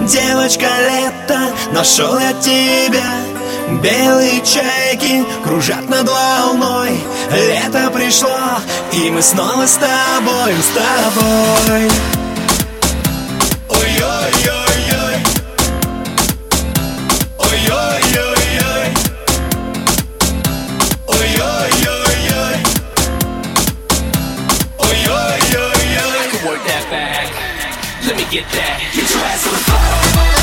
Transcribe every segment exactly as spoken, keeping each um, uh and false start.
Девочка, лето, нашел я тебя. Белые чайки кружат над волной. Лето пришло, и мы снова с тобой, с тобой. Ой-ой-ой-ой, ой-ой-ой-ой, ой-ой-ой-ой, ой-ой-ой-ой. I can work that back. Let me get that. Get your ass on the floor.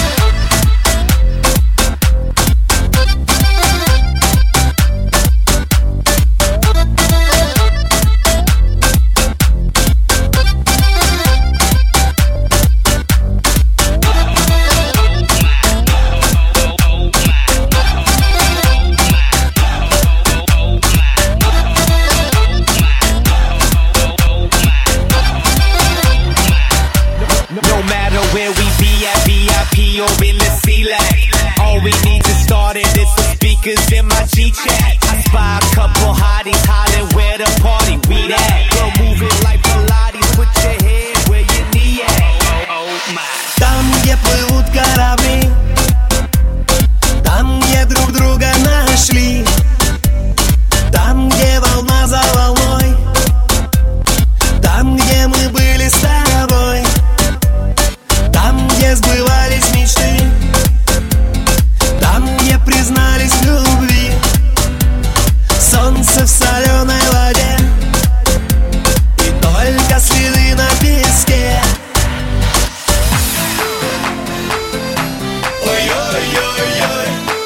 Or in the C-Lac. All we need to start it is the speakers in my G-Chat. I spy a couple hotties hollering where the party we at. Girl moving like Pilates, put your head where your knee at. Oh, oh my. Там, где плывут корабли, там, где друг друга нашли, там, где волна за волной, там, где мы были с тобой, там, где сбывались мечты, там, где признались в любви. Солнце в соленой воде и только следы на песке. Ой-ой-ой-ой,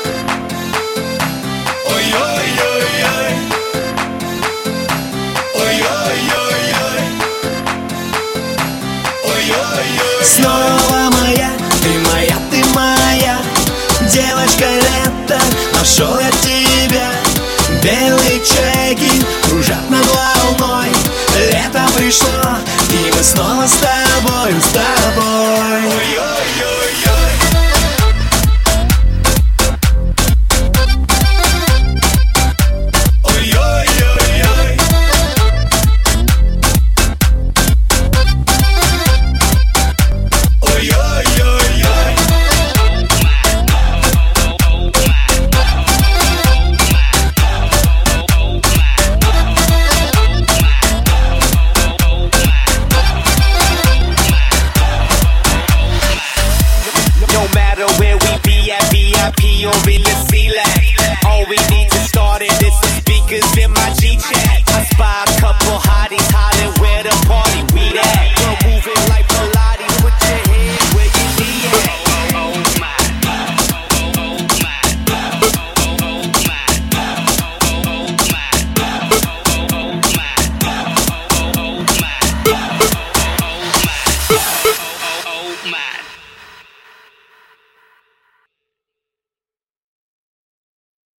ой-ой-ой-ой, ой-ой-ой-ой, ой-ой-ой. Снова моя, ты моя, ты моя. Девочка, лето, нашел я тебя. Белые чайки кружат над волной. Лето пришло, и мы снова с тобой, с тобой.